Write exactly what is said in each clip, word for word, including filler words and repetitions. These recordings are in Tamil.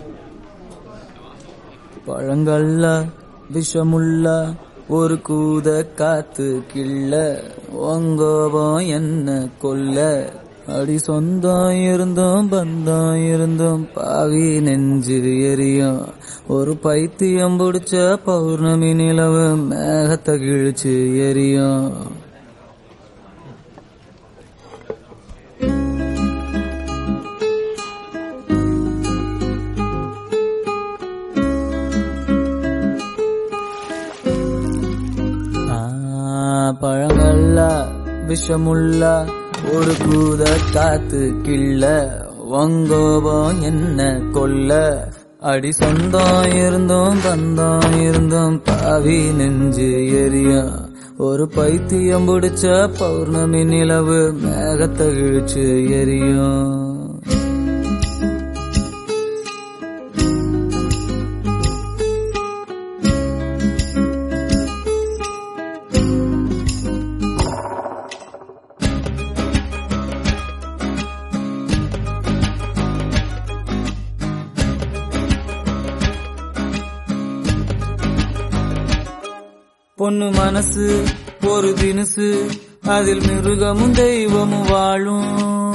பழங்கள்ல விஷமுள்ள ஒரு கூத காத்து கிள்ள ஒங்கோபம் என்ன கொல்ல அடி சொந்தம் இருந்தோம் பந்தம் இருந்தோம் பாவி நெஞ்சு எரியும் ஒரு பைத்தியம் பிடிச்ச பௌர்ணமி நிலவு மேகத்தை கிழிச்சு எரியும். பழங்கள்ல விஷமுள்ள ஒரு கூத காத்து கிள்ள வங்கோபம் என்ன கொல்ல அடி சொந்தம் இருந்தோம் பந்தம் இருந்தோம் பாவி நெஞ்சு எரியும் ஒரு பைத்தியம் பிடிச்ச பௌர்ணமி நிலவு மேகத்தை கிழிச்சு எரியும். பொண்ணு மனசு ஒரு தினுசு அதில் மிருகமும் தெய்வமும் வாழும்.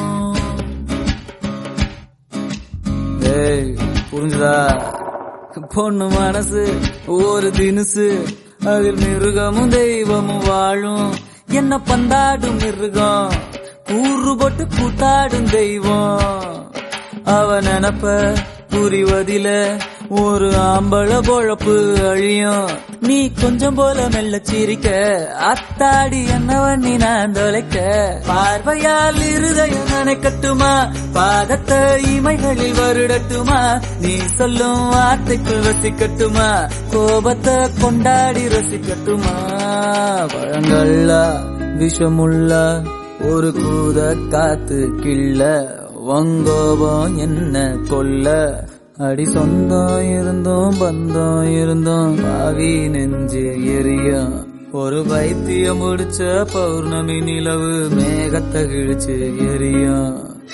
ஏய் புரிஞ்சுதா? பொண்ணு மனசு ஒரு தினுசு அதில் மிருகமும் தெய்வமும் வாழும். என்ன பந்தாடும் மிருகம் கூறு போட்டு கூத்தாடும் தெய்வம். அவ நினப்ப புரிவதில ஒரு ஆம்பள பொழப்பு அழியும். நீ கொஞ்சம் போல மெல்ல சிரிக்க அத்தாடி என்னவண்ணி நான் தொலைக்க பார்வையால் இருதயம் நினைக்கட்டுமா பாதத்தை இமைகளில் வருடட்டுமா நீ சொல்லும் வார்த்தைக்குள் ரசிக்கட்டுமா கோபத்தை கொண்டாடி ரசிக்கட்டுமா. பழங்கள்ல விஷமுள்ள ஒரு கூத காத்து கிள்ள வங்கோபம் என்ன கொல்ல அடி சொந்தம் இருந்தோம் பந்தம் இருந்தோம் பாவி நெஞ்சு எரியும் ஒரு பைத்தியம் முடிச்ச பௌர்ணமி நிலவு மேகத்தை கிழிச்சு எரியும்.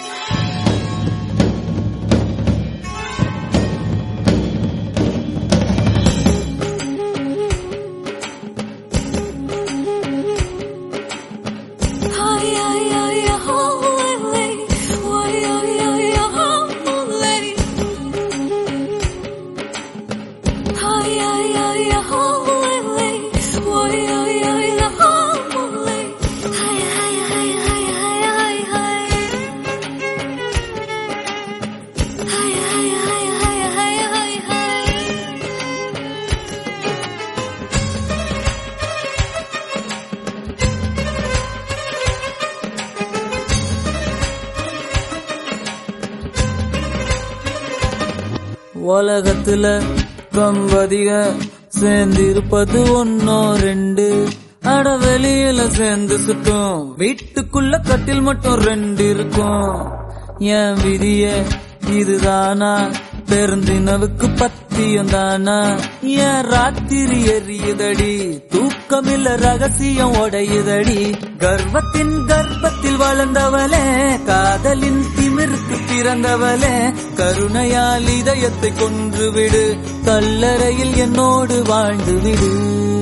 உலகத்துல கம்பதிக சேர்ந்திருப்பது ஒன்னோ ரெண்டு அட வெளியில சேர்ந்து சுட்டும் வீட்டுக்குள்ள கட்டில் மட்டும் ரெண்டு இருக்கும். என் விதிய இதுதானா பெருந்தினவுக்கு பத்தியம் தானா என் ராத்திரி எரியுதடி தூக்கமில்ல ரகசியம் உடையுதடி. கர்வத்தின் கர்ப்பத்தில் வளர்ந்தவளே காதலின் திமிருக்கு பிறந்தவளே கருணையால் இதயத்தை கொன்று விடு கல்லறையில் என்னோடு வாழ்ந்து விடு.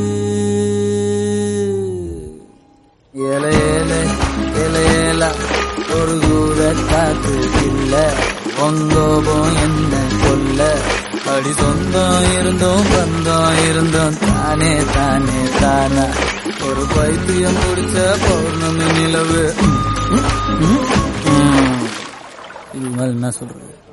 ஏல ஏல ஏல ஏல ஒரு கூட காத்து இல்ல ஒங்கோபம் என்ன கொல்ல அடி சொந்தம் இருந்தோம் பந்தம் இருந்தோம் தானே தானே தானா ஒரு பைத்தியம் முடிச்ச பௌர்ணமி நிலவு. இது மாதிரி என்ன சொல்றது?